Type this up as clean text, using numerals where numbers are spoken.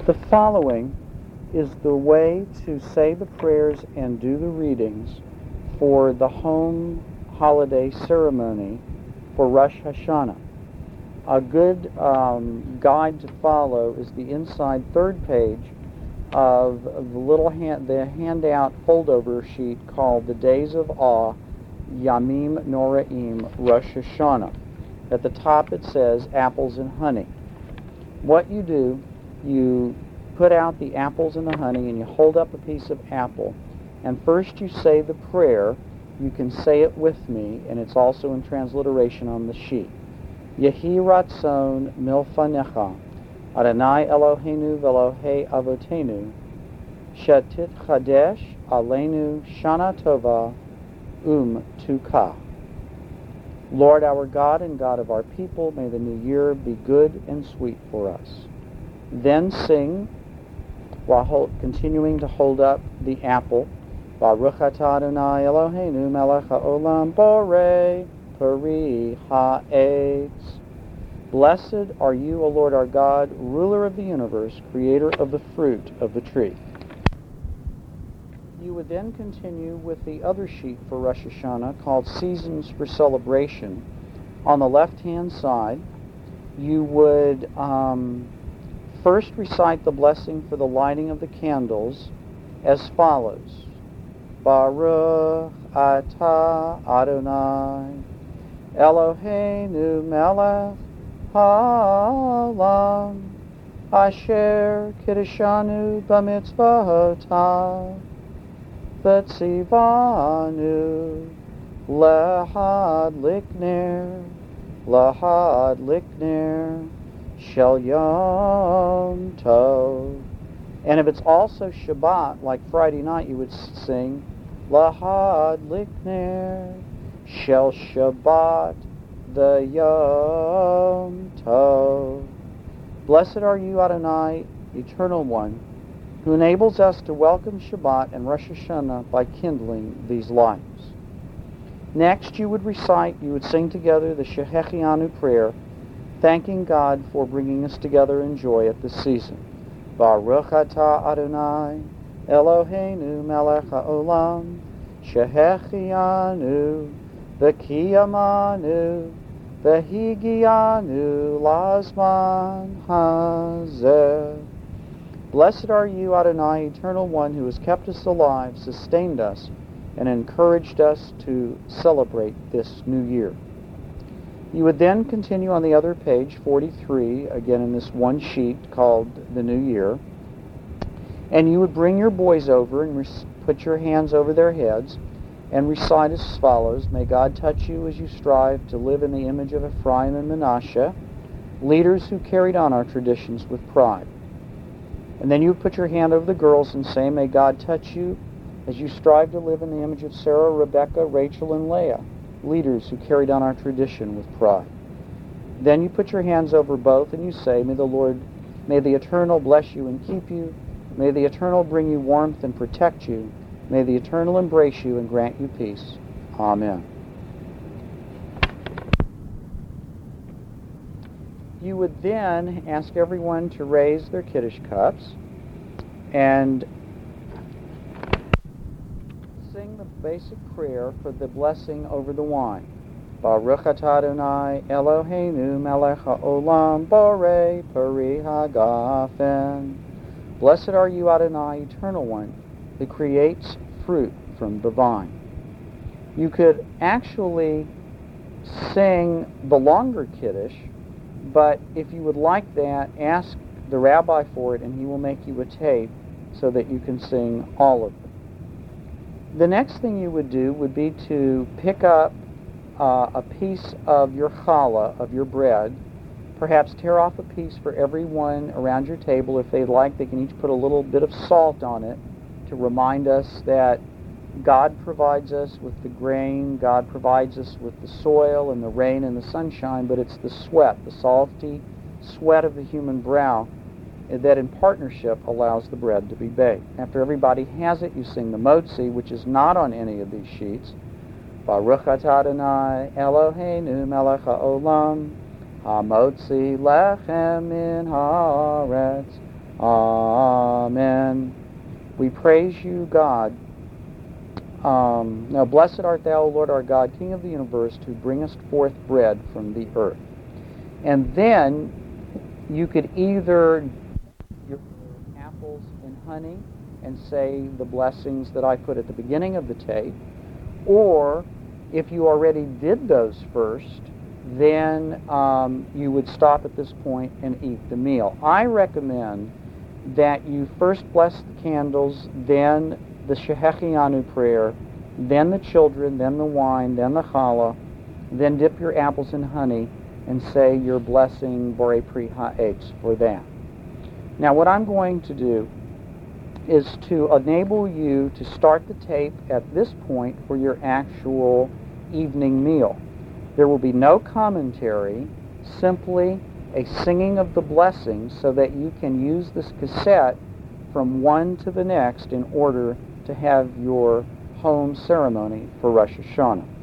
The following is the way to say the prayers and do the readings for the home holiday ceremony for Rosh Hashanah. A good guide to follow is the inside third page of the handout foldover sheet called The Days of Awe, Yamim Noraim Rosh Hashanah. At the top it says apples and honey. What you do, you put out the apples and the honey and you hold up a piece of apple, and first you say the prayer. You can say it with me, and it's also in transliteration on the sheet. Yehi Ratzon Milfanecha Adonai Eloheinu Velohei Avotenu Shetit Chadesh Aleinu Shana Tova Tukah. Lord our God and God of our people, may the new year be good and sweet for us. Then sing, while continuing to hold up the apple, Baruch atah Adonai Eloheinu melech haolam borei peri ha'etz. Blessed are you, O Lord our God, ruler of the universe, creator of the fruit of the tree. You would then continue with the other sheet for Rosh Hashanah called Seasons for Celebration. On the left-hand side, you would first recite the blessing for the lighting of the candles as follows. Baruch atah Adonai Eloheinu melech ha'olam asher kiddushanu b'mitzvotav v'tzivanu lahad likner shel yom tov. And if it's also Shabbat, like Friday night, you would sing Lahad Likner Shel Shabbat the Yom Tov. Blessed are you, Adonai, Eternal One, who enables us to welcome Shabbat and Rosh Hashanah by kindling these lights. Next, you would sing together the Shehechianu prayer, thanking God for bringing us together in joy at this season. Baruch atah Adonai Eloheinu melech haolam shehechianu v'kiyamanu v'higianu lazman hazeh. Blessed are you, Adonai, Eternal One, who has kept us alive, sustained us, and encouraged us to celebrate this new year. You would then continue on the other page, 43, again in this one sheet called The New Year, and you would bring your boys over and put your hands over their heads and recite as follows. May God touch you as you strive to live in the image of Ephraim and Manasseh, leaders who carried on our traditions with pride. And then you would put your hand over the girls and say, may God touch you as you strive to live in the image of Sarah, Rebecca, Rachel, and Leah, leaders who carried on our tradition with pride. Then you put your hands over both and you say, may the Eternal bless you and keep you. May the Eternal bring you warmth and protect you. May the Eternal embrace you and grant you peace. Amen. You would then ask everyone to raise their Kiddush cups and sing the basic prayer for the blessing over the wine. Baruch atah Adonai Eloheinu melech haolam borei peri hagafen. Blessed are you, Adonai, Eternal One, who creates fruit from the vine. You could actually sing the longer Kiddush, but if you would like that, ask the rabbi for it and he will make you a tape so that you can sing all of them. The next thing you would do would be to pick up a piece of your challah, of your bread. Perhaps tear off a piece for everyone around your table. If they'd like, they can each put a little bit of salt on it to remind us that God provides us with the grain, God provides us with the soil and the rain and the sunshine, but it's the sweat, the salty sweat of the human brow that in partnership allows the bread to be baked. After everybody has it, you sing the Motzi, which is not on any of these sheets. Baruch atah Adonai Eloheinu melech haolam Hamotzi lechem min haaretz Amen. We praise you, God. Now blessed art thou, Lord our God, King of the universe, who bringest forth bread from the earth. And then you could either your apples and honey and say the blessings that I put at the beginning of the tape, or if you already did those first, then you would stop at this point and eat the meal. I recommend that you first bless the candles, then the Shehechianu prayer, then the children, then the wine, then the challah, then dip your apples in honey and say your blessing Borei Pri Ha'etz for that. Now what I'm going to do is to enable you to start the tape at this point for your actual evening meal. There will be no commentary, simply a singing of the blessings so that you can use this cassette from one to the next in order to have your home ceremony for Rosh Hashanah.